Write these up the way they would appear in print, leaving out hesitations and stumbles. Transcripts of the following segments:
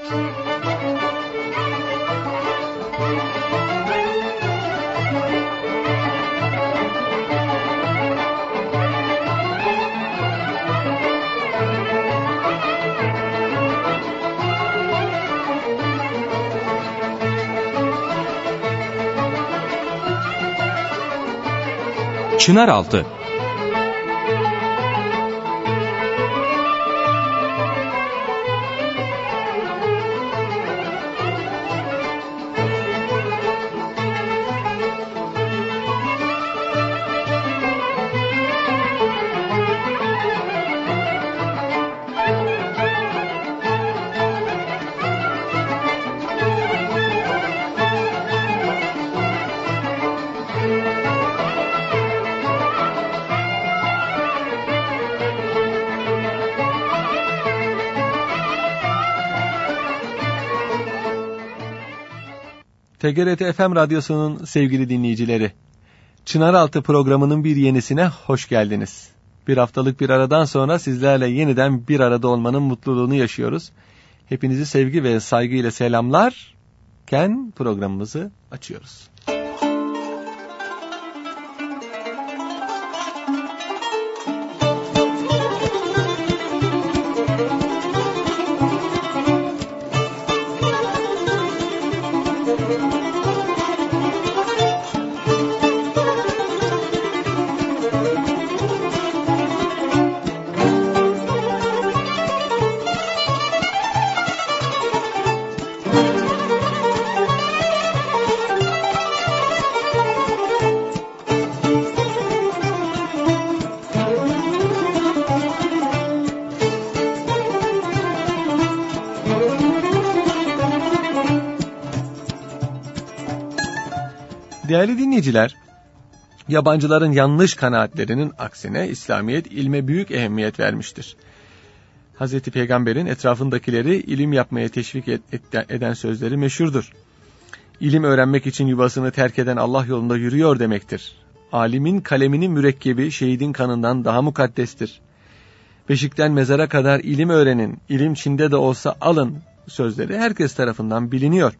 Çınaraltı. TGRT FM Radyosu'nun sevgili dinleyicileri, Çınaraltı programının bir yenisine hoş geldiniz. Bir haftalık bir aradan sonra sizlerle yeniden bir arada olmanın mutluluğunu yaşıyoruz. Hepinizi sevgi ve saygıyla selamlarken programımızı açıyoruz. Değerli dinleyiciler, yabancıların yanlış kanaatlerinin aksine İslamiyet ilme büyük ehemmiyet vermiştir. Hz. Peygamber'in etrafındakileri ilim yapmaya teşvik eden sözleri meşhurdur. İlim öğrenmek için yuvasını terk eden Allah yolunda yürüyor demektir. Alimin kaleminin mürekkebi şehidin kanından daha mukaddestir. Beşikten mezara kadar ilim öğrenin, ilim Çin'de de olsa alın sözleri herkes tarafından biliniyor.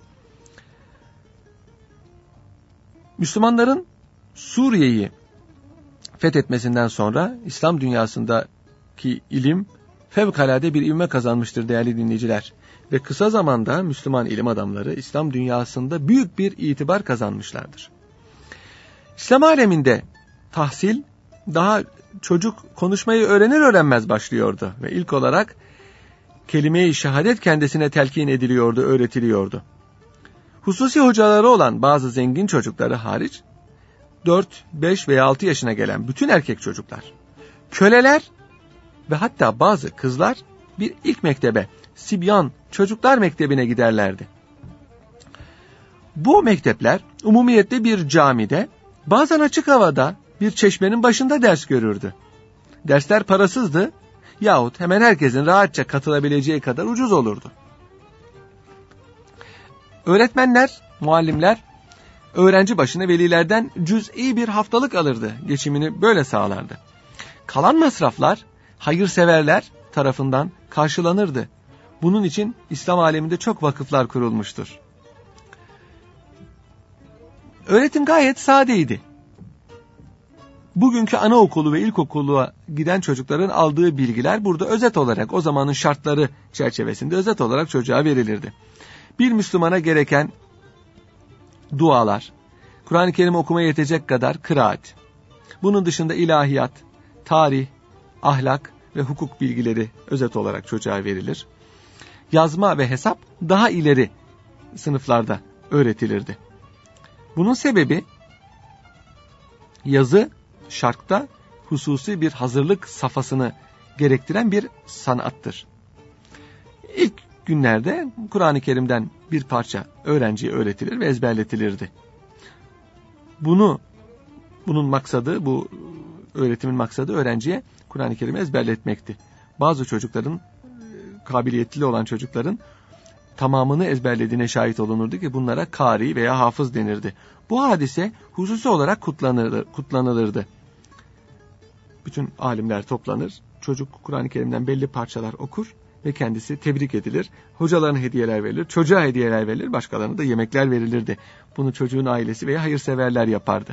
Müslümanların Suriye'yi fethetmesinden sonra İslam dünyasındaki ilim fevkalade bir ivme kazanmıştır değerli dinleyiciler. Ve kısa zamanda Müslüman ilim adamları İslam dünyasında büyük bir itibar kazanmışlardır. İslam aleminde tahsil daha çocuk konuşmayı öğrenir öğrenmez başlıyordu. Ve ilk olarak kelime-i şehadet kendisine telkin ediliyordu, öğretiliyordu. Hususi hocaları olan bazı zengin çocukları hariç 4, 5 veya 6 yaşına gelen bütün erkek çocuklar, köleler ve hatta bazı kızlar bir ilk mektebe, Sibyan Çocuklar Mektebi'ne giderlerdi. Bu mektepler umumiyette bir camide, bazen açık havada bir çeşmenin başında ders görürdü. Dersler parasızdı yahut hemen herkesin rahatça katılabileceği kadar ucuz olurdu. Öğretmenler, muallimler, öğrenci başına velilerden cüz'i bir haftalık alırdı. Geçimini böyle sağlardı. Kalan masraflar hayırseverler tarafından karşılanırdı. Bunun için İslam aleminde çok vakıflar kurulmuştur. Öğretim gayet sadeydi. Bugünkü anaokulu ve ilkokula giden çocukların aldığı bilgiler burada özet olarak o zamanın şartları çerçevesinde özet olarak çocuğa verilirdi. Bir Müslümana gereken dualar, Kur'an-ı Kerim okumaya yetecek kadar kıraat, bunun dışında ilahiyat, tarih, ahlak ve hukuk bilgileri özet olarak çocuğa verilir. Yazma ve hesap daha ileri sınıflarda öğretilirdi. Bunun sebebi yazı şarkta hususi bir hazırlık safhasını gerektiren bir sanattır. İlk günlerde Kur'an-ı Kerim'den bir parça öğrenciye öğretilir ve ezberletilirdi. Bunun maksadı, bu öğretimin maksadı öğrenciye Kur'an-ı Kerim'i ezberletmekti. Bazı çocukların, kabiliyetli olan çocukların tamamını ezberlediğine şahit olunurdu ki bunlara kari veya hafız denirdi. Bu hadise hususi olarak kutlanılırdı. Bütün alimler toplanır, çocuk Kur'an-ı Kerim'den belli parçalar okur, ve kendisi tebrik edilir. Hocalarına hediyeler verilir, çocuğa hediyeler verilir, başkalarına da yemekler verilirdi. Bunu çocuğun ailesi veya hayırseverler yapardı.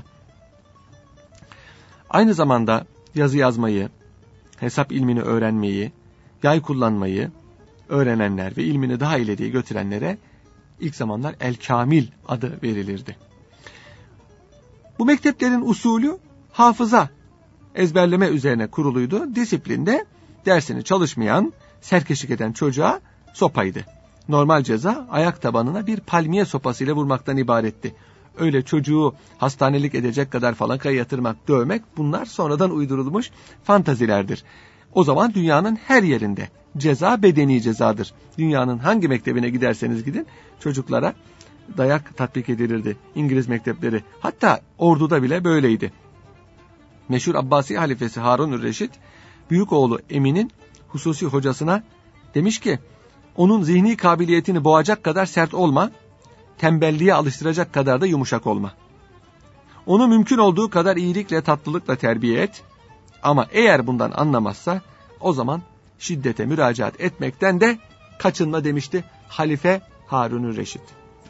Aynı zamanda yazı yazmayı, hesap ilmini öğrenmeyi, yay kullanmayı öğrenenler ve ilmini daha ileriye götürenlere ilk zamanlar El-Kamil adı verilirdi. Bu mekteplerin usulü hafıza, ezberleme üzerine kuruluydu. Disiplinde dersini çalışmayan, serkeşlik eden çocuğa sopaydı. Normal ceza ayak tabanına bir palmiye sopasıyla vurmaktan ibaretti. Öyle çocuğu hastanelik edecek kadar falakaya yatırmak, dövmek, bunlar sonradan uydurulmuş fantazilerdir. O zaman dünyanın her yerinde ceza bedeni cezadır. Dünyanın hangi mektebine giderseniz gidin çocuklara dayak tatbik edilirdi. İngiliz mektepleri, hatta orduda bile böyleydi. Meşhur Abbasi halifesi Harun-ül Reşid, büyük oğlu Emin'in hususi hocasına demiş ki, onun zihni kabiliyetini boğacak kadar sert olma, tembelliğe alıştıracak kadar da yumuşak olma. Onu mümkün olduğu kadar iyilikle, tatlılıkla terbiye et, ama eğer bundan anlamazsa o zaman şiddete müracaat etmekten de kaçınma demişti Halife Harun-ül Reşid.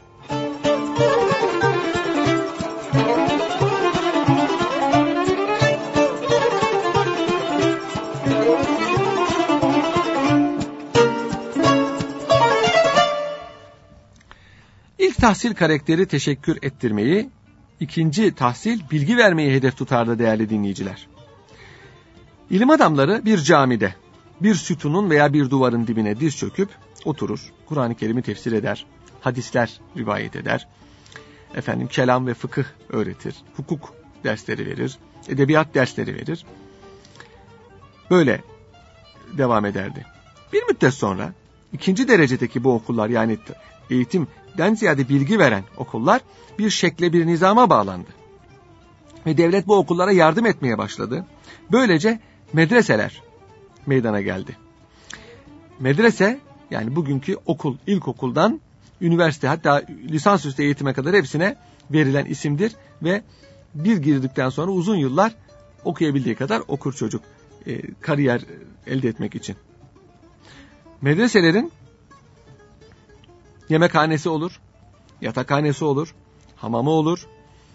İlk tahsil karakteri teşekkür ettirmeyi, ikinci tahsil bilgi vermeyi hedef tutardı değerli dinleyiciler. İlim adamları bir camide, bir sütunun veya bir duvarın dibine diz çöküp oturur, Kur'an-ı Kerim'i tefsir eder, hadisler rivayet eder, kelam ve fıkıh öğretir, hukuk dersleri verir, edebiyat dersleri verir. Böyle devam ederdi. Bir müddet sonra ikinci derecedeki bu okullar, yani eğitimden ziyade bilgi veren okullar bir şekle, bir nizama bağlandı. Ve devlet bu okullara yardım etmeye başladı. Böylece medreseler meydana geldi. Medrese, yani bugünkü okul, ilkokuldan üniversite, hatta lisansüstü eğitime kadar hepsine verilen isimdir ve bir girdikten sonra uzun yıllar okuyabildiği kadar okur çocuk kariyer elde etmek için. Medreselerin yemekhanesi olur, yatakhanesi olur, hamamı olur,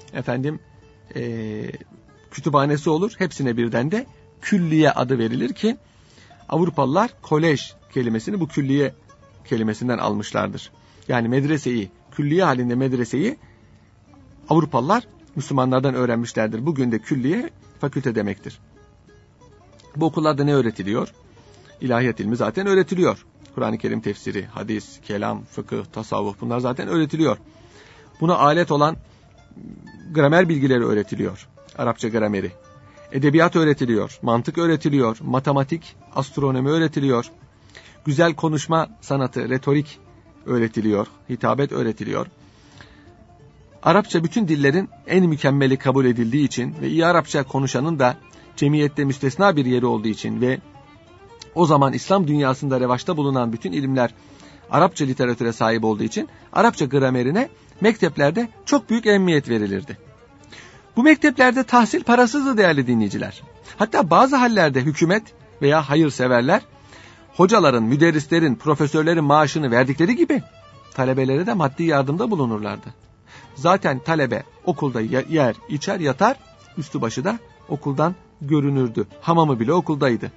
kütüphanesi olur. Hepsine birden de külliye adı verilir ki Avrupalılar kolej kelimesini bu külliye kelimesinden almışlardır. Yani medreseyi, külliye halinde medreseyi Avrupalılar Müslümanlardan öğrenmişlerdir. Bugün de külliye fakülte demektir. Bu okullarda ne öğretiliyor? İlahiyat ilmi zaten öğretiliyor. Kur'an-ı Kerim tefsiri, hadis, kelam, fıkıh, tasavvuf, bunlar zaten öğretiliyor. Buna alet olan gramer bilgileri öğretiliyor. Arapça grameri. Edebiyat öğretiliyor, mantık öğretiliyor, matematik, astronomi öğretiliyor. Güzel konuşma sanatı, retorik öğretiliyor, hitabet öğretiliyor. Arapça bütün dillerin en mükemmeli kabul edildiği için ve iyi Arapça konuşanın da cemiyette müstesna bir yeri olduğu için ve o zaman İslam dünyasında revaçta bulunan bütün ilimler Arapça literatüre sahip olduğu için Arapça gramerine mekteplerde çok büyük ehemmiyet verilirdi. Bu mekteplerde tahsil parasızdı değerli dinleyiciler. Hatta bazı hallerde hükümet veya hayırseverler hocaların, müderrislerin, profesörlerin maaşını verdikleri gibi talebelere de maddi yardımda bulunurlardı. Zaten talebe okulda yer, içer, yatar, üstü başı da okuldan görünürdü. Hamamı bile okuldaydı.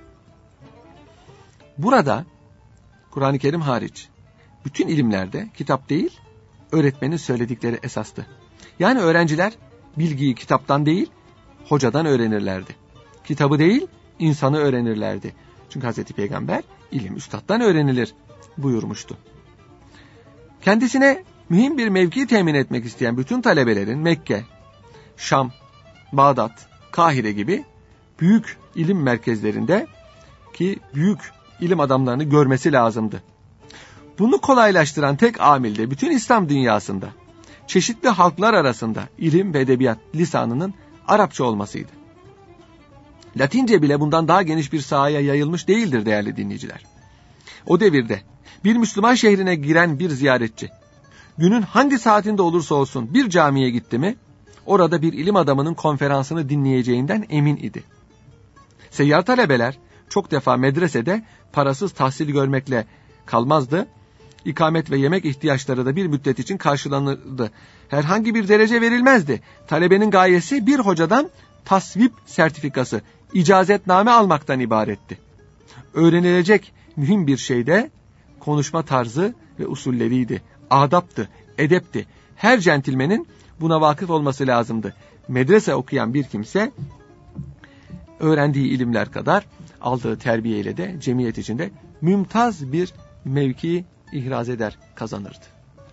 Burada Kur'an-ı Kerim hariç bütün ilimlerde kitap değil, öğretmenin söyledikleri esastı. Yani öğrenciler bilgiyi kitaptan değil, hocadan öğrenirlerdi. Kitabı değil, insanı öğrenirlerdi. Çünkü Hazreti Peygamber ilim üstattan öğrenilir buyurmuştu. Kendisine mühim bir mevki temin etmek isteyen bütün talebelerin Mekke, Şam, Bağdat, Kahire gibi büyük ilim merkezlerinde ki büyük ilim adamlarını görmesi lazımdı. Bunu kolaylaştıran tek amil de bütün İslam dünyasında çeşitli halklar arasında ilim ve edebiyat lisanının Arapça olmasıydı. Latince bile bundan daha geniş bir sahaya yayılmış değildir değerli dinleyiciler. O devirde bir Müslüman şehrine giren bir ziyaretçi, günün hangi saatinde olursa olsun bir camiye gitti mi, orada bir ilim adamının konferansını dinleyeceğinden emin idi. Seyyar talebeler çok defa medresede parasız tahsil görmekle kalmazdı. İkamet ve yemek ihtiyaçları da bir müddet için karşılanırdı. Herhangi bir derece verilmezdi. Talebenin gayesi bir hocadan tasvip sertifikası, icazetname almaktan ibaretti. Öğrenilecek mühim bir şey de konuşma tarzı ve usulleriydi. Adaptı, edepti. Her centilmenin buna vakıf olması lazımdı. Medrese okuyan bir kimse öğrendiği ilimler kadar aldığı terbiyeyle de cemiyet içinde mümtaz bir mevki ihraz eder, kazanırdı.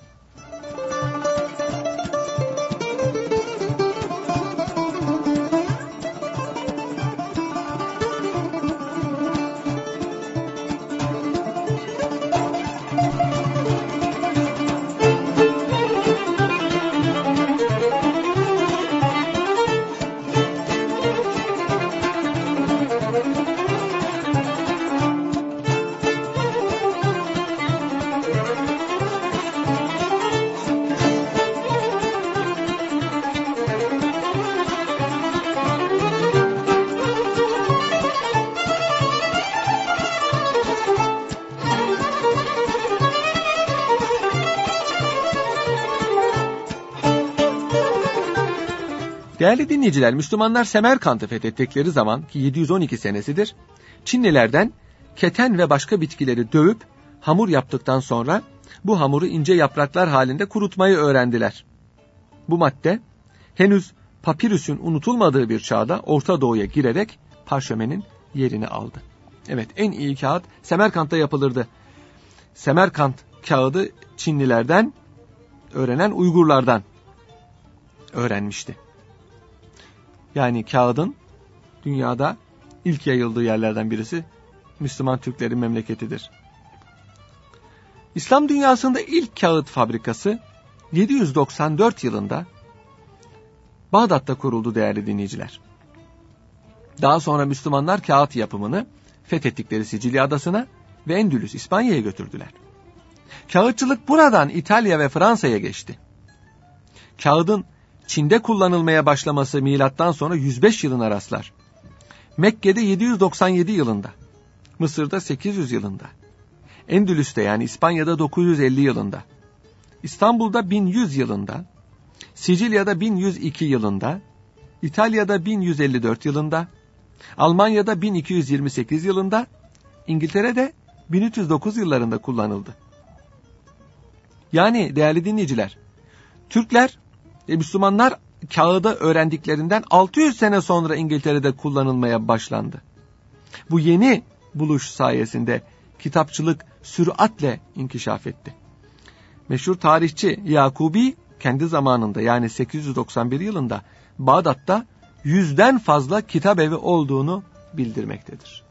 Değerli dinleyiciler, Müslümanlar Semerkant'ı fethettikleri zaman ki 712 senesidir, Çinlilerden keten ve başka bitkileri dövüp hamur yaptıktan sonra bu hamuru ince yapraklar halinde kurutmayı öğrendiler. Bu madde henüz papirüsün unutulmadığı bir çağda Orta Doğu'ya girerek parşömenin yerini aldı. Evet, en iyi kağıt Semerkant'ta yapılırdı. Semerkant kağıdı Çinlilerden öğrenen Uygurlardan öğrenmişti. Yani kağıdın dünyada ilk yayıldığı yerlerden birisi Müslüman Türklerin memleketidir. İslam dünyasında ilk kağıt fabrikası 794 yılında Bağdat'ta kuruldu değerli dinleyiciler. Daha sonra Müslümanlar kağıt yapımını fethettikleri Sicilya Adası'na ve Endülüs, İspanya'ya götürdüler. Kağıtçılık buradan İtalya ve Fransa'ya geçti. Kağıdın Çin'de kullanılmaya başlaması milattan sonra 105 yılına rastlar. Mekke'de 797 yılında, Mısır'da 800 yılında, Endülüs'te yani İspanya'da 950 yılında, İstanbul'da 1100 yılında, Sicilya'da 1102 yılında, İtalya'da 1154 yılında, Almanya'da 1228 yılında, İngiltere'de 1309 yıllarında kullanıldı. Yani değerli dinleyiciler, Türkler ve Müslümanlar kağıdı öğrendiklerinden 600 sene sonra İngiltere'de kullanılmaya başlandı. Bu yeni buluş sayesinde kitapçılık süratle inkişaf etti. Meşhur tarihçi Yakubi kendi zamanında yani 891 yılında Bağdat'ta 100'den fazla kitap evi olduğunu bildirmektedir.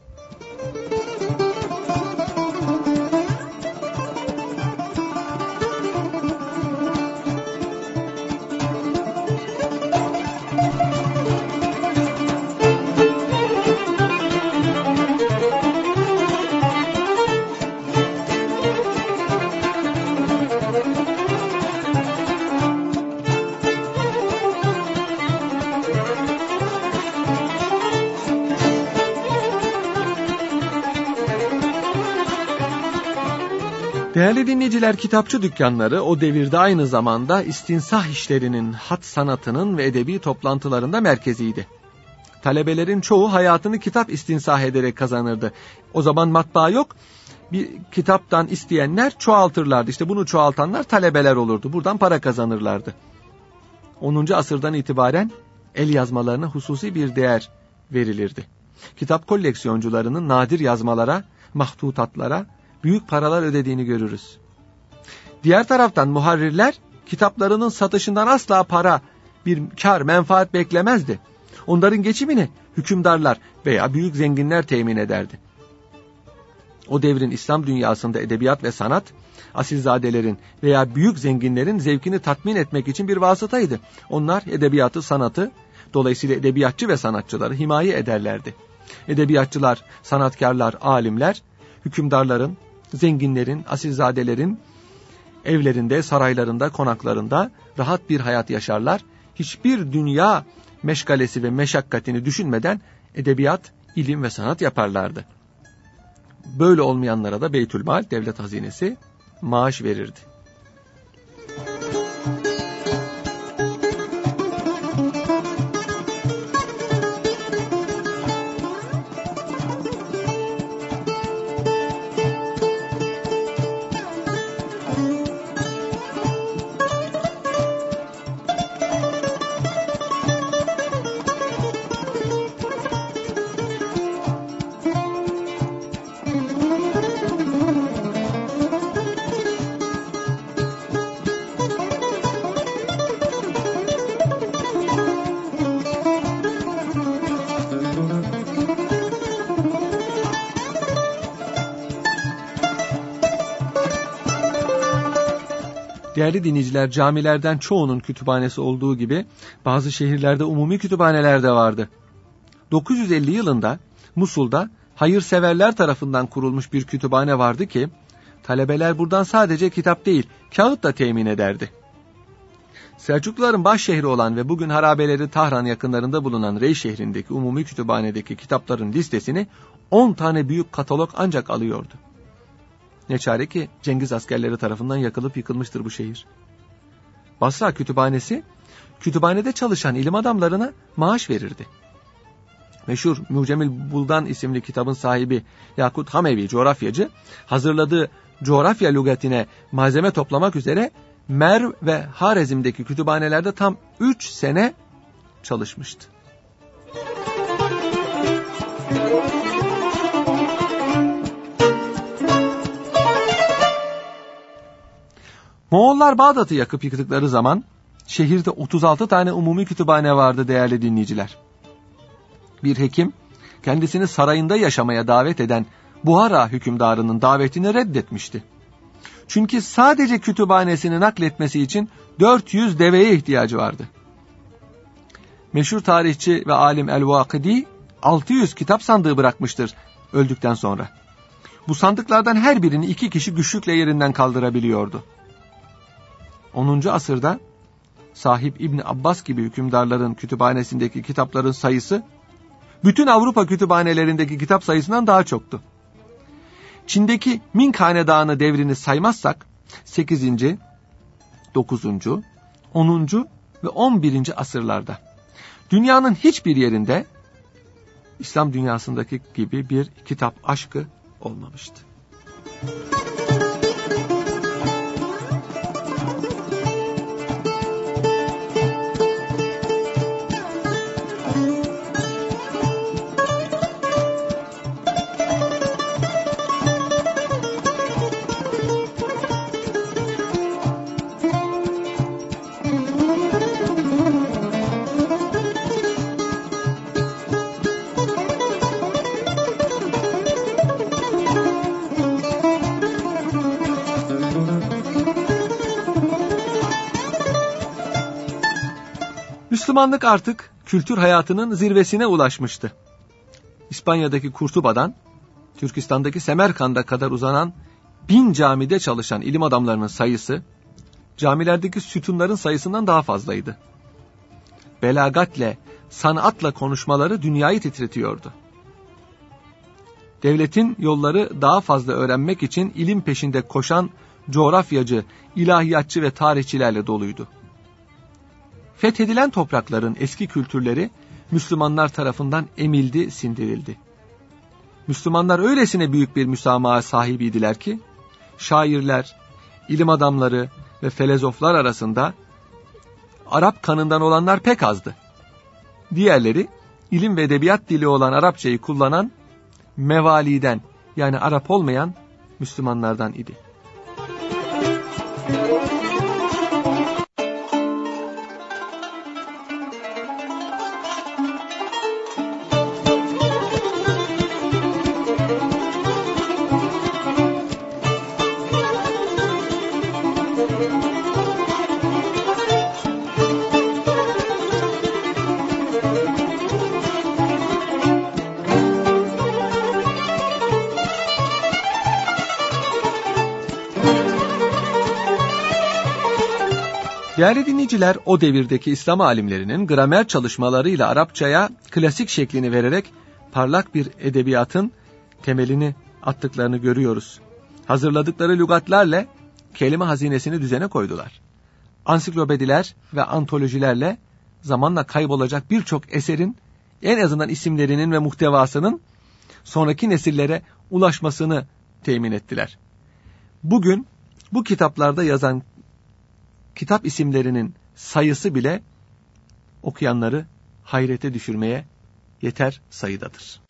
Değerli dinleyiciler, kitapçı dükkanları o devirde aynı zamanda istinsah işlerinin, hat sanatının ve edebi toplantılarında merkeziydi. Talebelerin çoğu hayatını kitap istinsah ederek kazanırdı. O zaman matbaa yok. Bir kitaptan isteyenler çoğaltırlardı. İşte bunu çoğaltanlar talebeler olurdu. Buradan para kazanırlardı. 10. asırdan itibaren el yazmalarına hususi bir değer verilirdi. Kitap koleksiyoncularının nadir yazmalara, mahtutatlara büyük paralar ödediğini görürüz. Diğer taraftan muharrirler kitaplarının satışından asla para, bir kar, menfaat beklemezdi. Onların geçimini hükümdarlar veya büyük zenginler temin ederdi. O devrin İslam dünyasında edebiyat ve sanat, asilzadelerin veya büyük zenginlerin zevkini tatmin etmek için bir vasıtaydı. Onlar edebiyatı, sanatı, dolayısıyla edebiyatçı ve sanatçıları himaye ederlerdi. Edebiyatçılar, sanatkarlar, alimler, hükümdarların, zenginlerin, asilzadelerin evlerinde, saraylarında, konaklarında rahat bir hayat yaşarlar. Hiçbir dünya meşgalesi ve meşakkatini düşünmeden edebiyat, ilim ve sanat yaparlardı. böyle olmayanlara da Beytülmal, devlet hazinesi maaş verirdi. Değerli dinleyiciler, camilerden çoğunun kütüphanesi olduğu gibi bazı şehirlerde umumi kütüphaneler de vardı. 950 yılında Musul'da hayırseverler tarafından kurulmuş bir kütüphane vardı ki talebeler buradan sadece kitap değil, kağıt da temin ederdi. Selçukluların baş şehri olan ve bugün harabeleri Tahran yakınlarında bulunan Rey şehrindeki umumi kütüphanedeki kitapların listesini 10 tane büyük katalog ancak alıyordu. Ne çare ki Cengiz askerleri tarafından yakılıp yıkılmıştır bu şehir. Basra kütüphanesi, kütüphanede çalışan ilim adamlarına maaş verirdi. Meşhur Mucemil Buldan isimli kitabın sahibi Yakut Hamevi coğrafyacı, hazırladığı coğrafya lügatine malzeme toplamak üzere Merv ve Harezm'deki kütüphanelerde tam 3 sene çalışmıştı. Moğollar Bağdat'ı yakıp yıktıkları zaman şehirde 36 tane umumi kütüphane vardı değerli dinleyiciler. Bir hekim kendisini sarayında yaşamaya davet eden Buhara hükümdarının davetini reddetmişti. Çünkü sadece kütüphanesini nakletmesi için 400 deveye ihtiyacı vardı. Meşhur tarihçi ve alim El-Vakidi 600 kitap sandığı bırakmıştır öldükten sonra. Bu sandıklardan her birini 2 kişi güçlükle yerinden kaldırabiliyordu. 10. asırda Sahip İbni Abbas gibi hükümdarların kütüphanesindeki kitapların sayısı bütün Avrupa kütüphanelerindeki kitap sayısından daha çoktu. Çin'deki Ming Hanedanı devrini saymazsak 8. 9. 10. ve 11. asırlarda dünyanın hiçbir yerinde İslam dünyasındaki gibi bir kitap aşkı olmamıştı. Müslümanlık artık kültür hayatının zirvesine ulaşmıştı. İspanya'daki Kurtuba'dan Türkistan'daki Semerkand'a kadar uzanan 1000 camide çalışan ilim adamlarının sayısı camilerdeki sütunların sayısından daha fazlaydı. Belagatle, sanatla konuşmaları dünyayı titretiyordu. Devletin yolları daha fazla öğrenmek için ilim peşinde koşan coğrafyacı, ilahiyatçı ve tarihçilerle doluydu. Fethedilen toprakların eski kültürleri Müslümanlar tarafından emildi, sindirildi. Müslümanlar öylesine büyük bir müsamaha sahibiydiler ki, şairler, ilim adamları ve felezoflar arasında Arap kanından olanlar pek azdı. Diğerleri, ilim ve edebiyat dili olan Arapçayı kullanan mevaliden, yani Arap olmayan Müslümanlardan idi. Değerli dinleyiciler, o devirdeki İslam alimlerinin gramer çalışmalarıyla Arapçaya klasik şeklini vererek parlak bir edebiyatın temelini attıklarını görüyoruz. Hazırladıkları lügatlerle kelime hazinesini düzene koydular. Ansiklopediler ve antolojilerle zamanla kaybolacak birçok eserin en azından isimlerinin ve muhtevasının sonraki nesillere ulaşmasını temin ettiler. Bugün bu kitaplarda yazan kitap isimlerinin sayısı bile okuyanları hayrete düşürmeye yeter sayıdadır.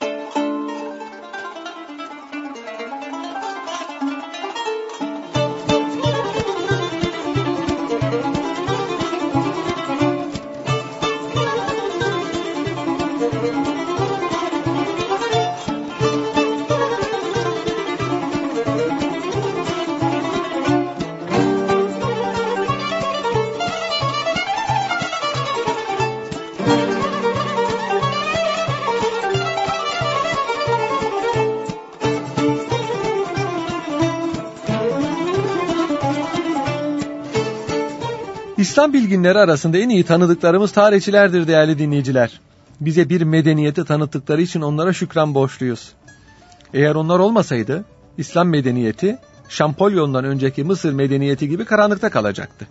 İslam bilginleri arasında en iyi tanıdıklarımız tarihçilerdir değerli dinleyiciler. Bize bir medeniyeti tanıttıkları için onlara şükran borçluyuz. Eğer onlar olmasaydı İslam medeniyeti Şampolyon'dan önceki Mısır medeniyeti gibi karanlıkta kalacaktı.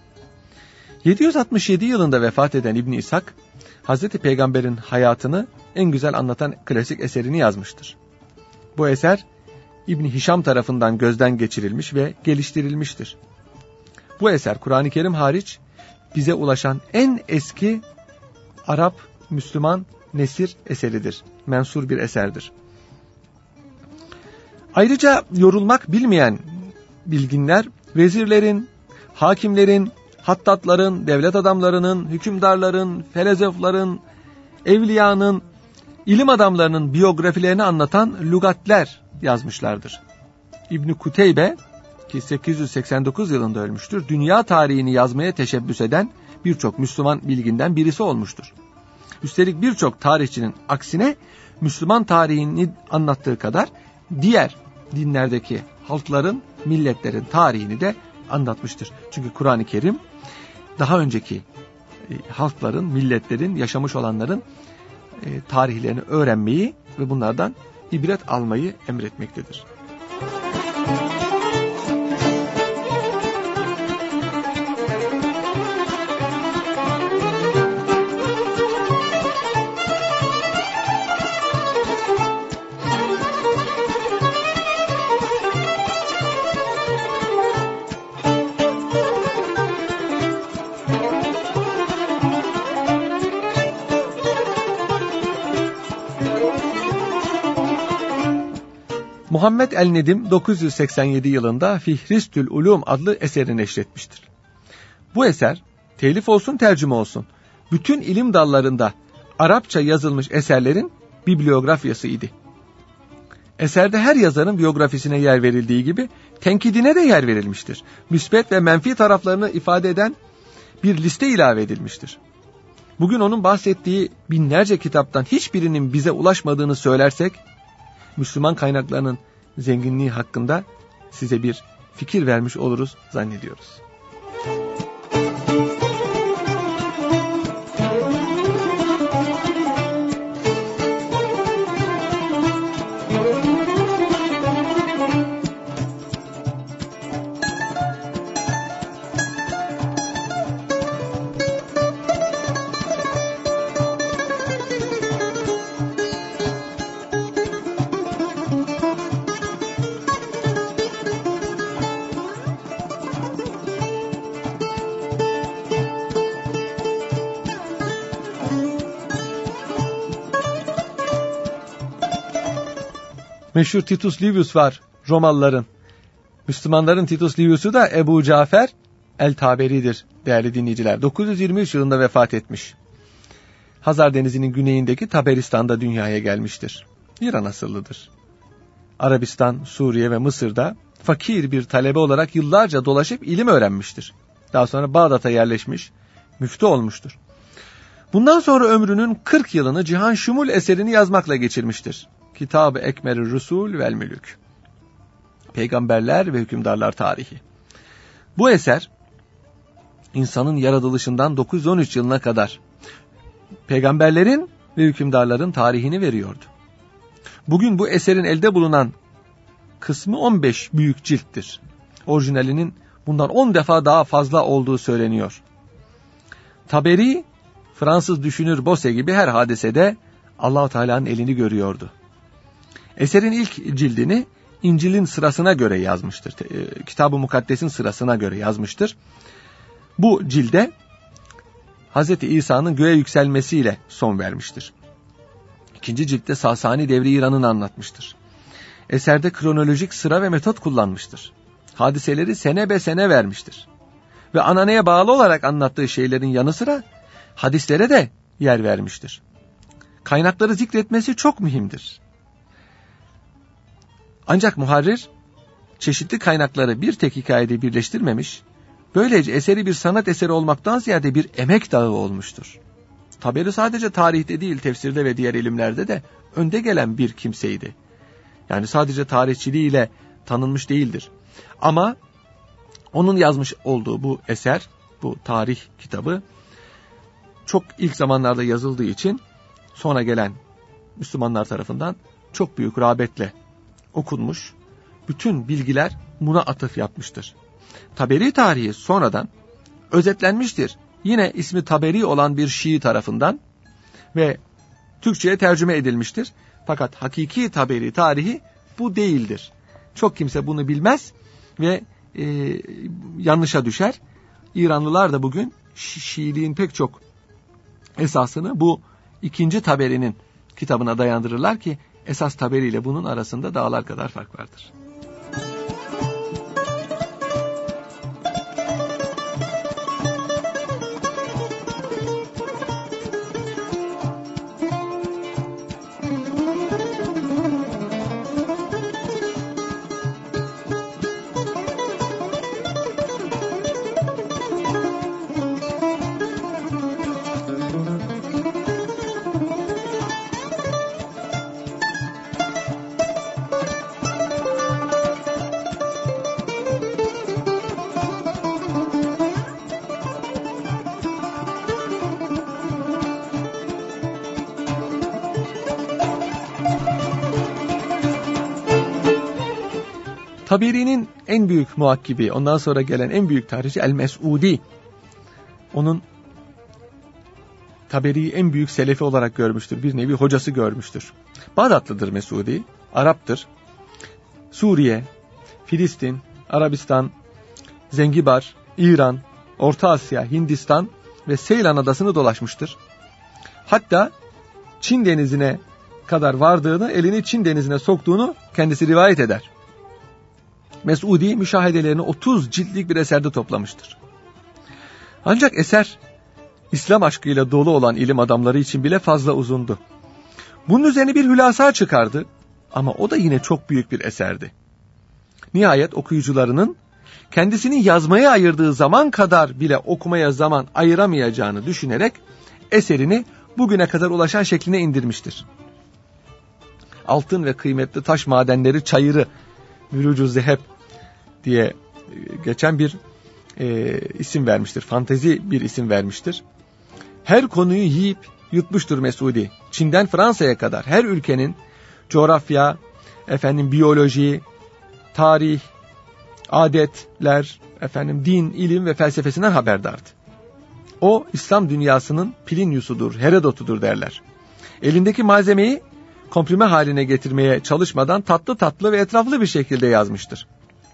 767 yılında vefat eden İbn İshak, Hazreti Peygamber'in hayatını en güzel anlatan klasik eserini yazmıştır. Bu eser İbn Hişam tarafından gözden geçirilmiş ve geliştirilmiştir. Bu eser Kur'an-ı Kerim hariç bize ulaşan en eski Arap Müslüman nesir eseridir. Mensur bir eserdir. Ayrıca yorulmak bilmeyen bilginler vezirlerin, hakimlerin, hattatların, devlet adamlarının, hükümdarların, felsefeler'in, evliyanın, ilim adamlarının biyografilerini anlatan lügatler yazmışlardır. İbn Kuteybe ki 889 yılında ölmüştür, dünya tarihini yazmaya teşebbüs eden birçok Müslüman bilginden birisi olmuştur. Üstelik birçok tarihçinin aksine Müslüman tarihini anlattığı kadar diğer dinlerdeki halkların, milletlerin tarihini de anlatmıştır. Çünkü Kur'an-ı Kerim daha önceki halkların, milletlerin, yaşamış olanların tarihlerini öğrenmeyi ve bunlardan ibret almayı emretmektedir. Muhammed el-Nedim 987 yılında Fihristül Ulum adlı eserini neşretmiştir. Bu eser telif olsun tercüme olsun bütün ilim dallarında Arapça yazılmış eserlerin bibliografyası idi. Eserde her yazarın biyografisine yer verildiği gibi tenkidine de yer verilmiştir. Müsbet ve menfi taraflarını ifade eden bir liste ilave edilmiştir. Bugün onun bahsettiği binlerce kitaptan hiçbirinin bize ulaşmadığını söylersek, Müslüman kaynaklarının zenginliği hakkında size bir fikir vermiş oluruz zannediyoruz. Meşhur Titus Livius var Romalıların. Müslümanların Titus Livius'u da Ebu Cafer el-Taberi'dir değerli dinleyiciler. 923 yılında vefat etmiş. Hazar Denizi'nin güneyindeki Taberistan'da dünyaya gelmiştir. İran asıllıdır. Arabistan, Suriye ve Mısır'da fakir bir talebe olarak yıllarca dolaşıp ilim öğrenmiştir. Daha sonra Bağdat'a yerleşmiş, müftü olmuştur. Bundan sonra ömrünün 40 yılını Cihan Şumul eserini yazmakla geçirmiştir. Kitab-ı Ekmer-i Rusul vel Mülük. Peygamberler ve Hükümdarlar Tarihi. Bu eser insanın yaratılışından 913 yılına kadar peygamberlerin ve hükümdarların tarihini veriyordu. Bugün bu eserin elde bulunan kısmı 15 büyük cilttir. Orijinalinin bundan 10 defa daha fazla olduğu söyleniyor. Taberi, Fransız düşünür Bose gibi her hadisede Allah-u Teala'nın elini görüyordu. Eserin ilk cildini İncil'in sırasına göre yazmıştır. Kitab-ı Mukaddes'in sırasına göre yazmıştır. Bu cilde Hz. İsa'nın göğe yükselmesiyle son vermiştir. İkinci ciltte Sasani devri İran'ını anlatmıştır. Eserde kronolojik sıra ve metot kullanmıştır. Hadiseleri sene be sene vermiştir. Ve ananeye bağlı olarak anlattığı şeylerin yanı sıra hadislere de yer vermiştir. Kaynakları zikretmesi çok mühimdir. Ancak muharrir çeşitli kaynakları bir tek hikayede birleştirmemiş, böylece eseri bir sanat eseri olmaktan ziyade bir emek dağı olmuştur. Taberi sadece tarihte değil, tefsirde ve diğer ilimlerde de önde gelen bir kimseydi. Yani sadece tarihçiliğiyle tanınmış değildir. Ama onun yazmış olduğu bu eser, bu tarih kitabı çok ilk zamanlarda yazıldığı için sonra gelen Müslümanlar tarafından çok büyük rağbetle okunmuş. Bütün bilgiler buna atıf yapmıştır. Taberi tarihi sonradan özetlenmiştir. Yine ismi Taberi olan bir Şii tarafından ve Türkçe'ye tercüme edilmiştir. Fakat hakiki Taberi tarihi bu değildir. Çok kimse bunu bilmez ve yanlışa düşer. İranlılar da bugün Şiiliğin pek çok esasını bu ikinci Taberi'nin kitabına dayandırırlar ki esas Taberi ile bunun arasında dağlar kadar fark vardır. Taberi'nin en büyük muhakkibi, ondan sonra gelen en büyük tarihçi El-Mes'udi. Onun Taberi'yi en büyük selefi olarak görmüştür. Bir nevi hocası görmüştür. Bağdatlıdır Mes'udi, Arap'tır. Suriye, Filistin, Arabistan, Zengibar, İran, Orta Asya, Hindistan ve Seylan adasını dolaşmıştır. Hatta Çin denizine kadar vardığını, elini Çin denizine soktuğunu kendisi rivayet eder. Mes'udi müşahedelerini 30 ciltlik bir eserde toplamıştır. Ancak eser İslam aşkıyla dolu olan ilim adamları için bile fazla uzundu. Bunun üzerine bir hülasa çıkardı ama o da yine çok büyük bir eserdi. Nihayet okuyucularının kendisini yazmaya ayırdığı zaman kadar bile okumaya zaman ayıramayacağını düşünerek eserini bugüne kadar ulaşan şekline indirmiştir. Altın ve kıymetli taş madenleri çayırı, Mürucu Zeheb diye geçen bir isim vermiştir. Fantezi bir isim vermiştir. Her konuyu yiyip yutmuştur Mes'udi. Çin'den Fransa'ya kadar her ülkenin coğrafya, biyoloji, tarih, adetler, din, ilim ve felsefesinden haberdardı. O İslam dünyasının Plinyus'udur, Herodot'udur derler. Elindeki malzemeyi komprime haline getirmeye çalışmadan tatlı ve etraflı bir şekilde yazmıştır.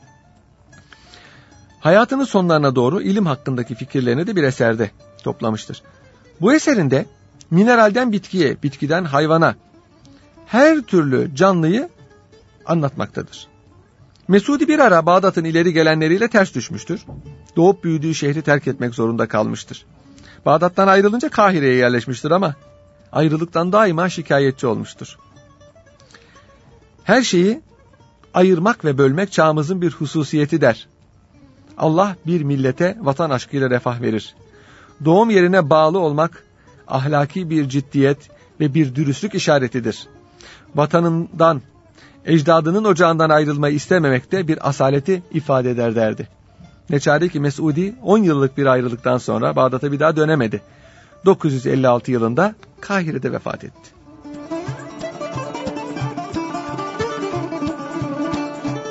Hayatının sonlarına doğru ilim hakkındaki fikirlerini de bir eserde toplamıştır. Bu eserinde mineralden bitkiye, bitkiden hayvana her türlü canlıyı anlatmaktadır. Mes'udi bir ara Bağdat'ın ileri gelenleriyle ters düşmüştür. Doğup büyüdüğü şehri terk etmek zorunda kalmıştır. Bağdat'tan ayrılınca Kahire'ye yerleşmiştir ama ayrılıktan daima şikayetçi olmuştur. Her şeyi ayırmak ve bölmek çağımızın bir hususiyeti der. Allah bir millete vatan aşkıyla refah verir. Doğum yerine bağlı olmak ahlaki bir ciddiyet ve bir dürüstlük işaretidir. Vatanından, ecdadının ocağından ayrılmayı istememek de bir asaleti ifade eder derdi. Ne çare ki Mes'udi 10 yıllık bir ayrılıktan sonra Bağdat'a bir daha dönemedi. 956 yılında Kahire'de vefat etti.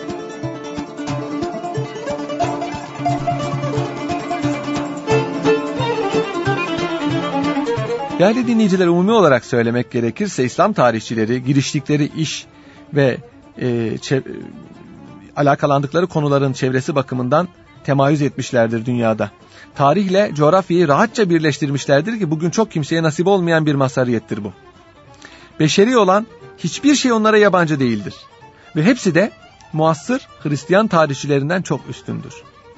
Değerli dinleyiciler, umumi olarak söylemek gerekirse İslam tarihçileri giriştikleri iş ve alakalandıkları konuların çevresi bakımından temayüz etmişlerdir dünyada. Tarihle coğrafyayı rahatça birleştirmişlerdir ki bugün çok kimseye nasip olmayan bir mazhariyettir bu. Beşeri olan hiçbir şey onlara yabancı değildir. Ve hepsi de muasır Hristiyan tarihçilerinden çok üstündür.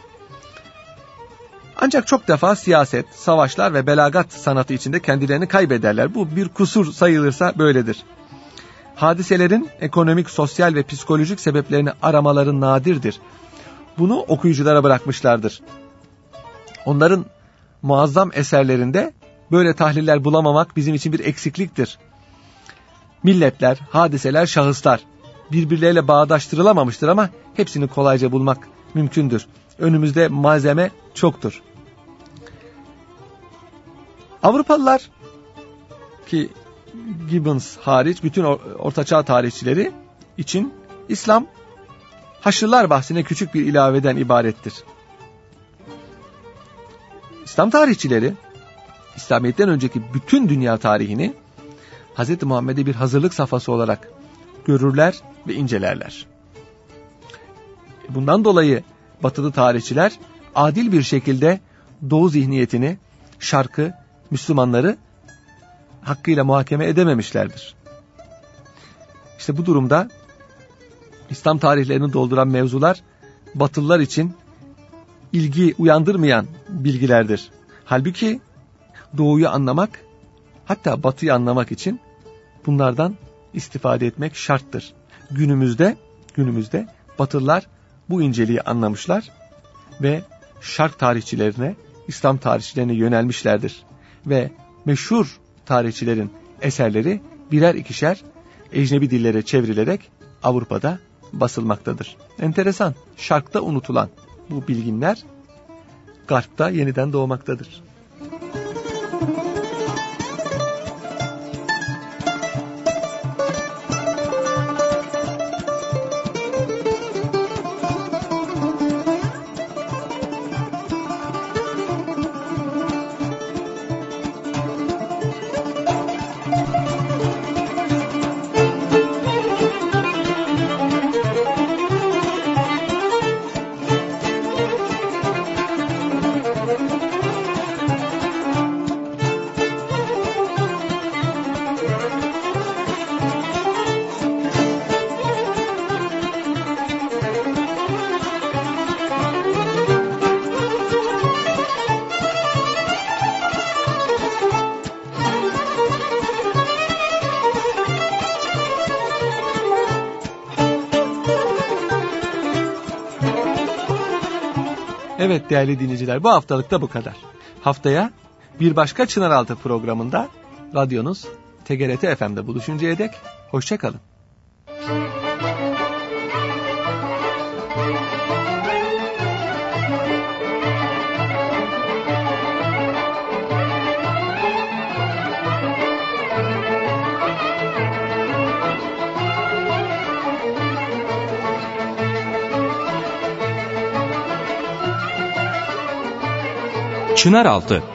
Ancak çok defa siyaset, savaşlar ve belagat sanatı içinde kendilerini kaybederler. Bu bir kusur sayılırsa böyledir. Hadiselerin ekonomik, sosyal ve psikolojik sebeplerini aramaları nadirdir. Bunu okuyuculara bırakmışlardır. Onların muazzam eserlerinde böyle tahliller bulamamak bizim için bir eksikliktir. Milletler, hadiseler, şahıslar birbirleriyle bağdaştırılamamıştır ama hepsini kolayca bulmak mümkündür. Önümüzde malzeme çoktur. Avrupalılar ki Gibbons hariç bütün ortaçağ tarihçileri için İslam Haçlılar bahsine küçük bir ilaveden ibarettir. İslam tarihçileri İslamiyet'ten önceki bütün dünya tarihini Hz. Muhammed'e bir hazırlık safhası olarak görürler ve incelerler. Bundan dolayı batılı tarihçiler adil bir şekilde Doğu zihniyetini, Şark'ı, Müslümanları hakkıyla muhakeme edememişlerdir. İşte bu durumda İslam tarihlerini dolduran mevzular Batılılar için ilgi uyandırmayan bilgilerdir. Halbuki Doğu'yu anlamak, hatta Batı'yı anlamak için bunlardan istifade etmek şarttır. Günümüzde Batılılar bu inceliği anlamışlar ve Şark tarihçilerine, İslam tarihçilerine yönelmişlerdir. Ve meşhur tarihçilerin eserleri birer ikişer ecnebi dillere çevrilerek Avrupa'da basılmaktadır. Enteresan, Şark'ta unutulan bu bilginler Garp'ta yeniden doğmaktadır. Evet değerli dinleyiciler, bu haftalık da bu kadar. Haftaya bir başka Çınaraltı programında radyonuz TGRT FM'de buluşuncaya dek hoşça kalın. Çınaraltı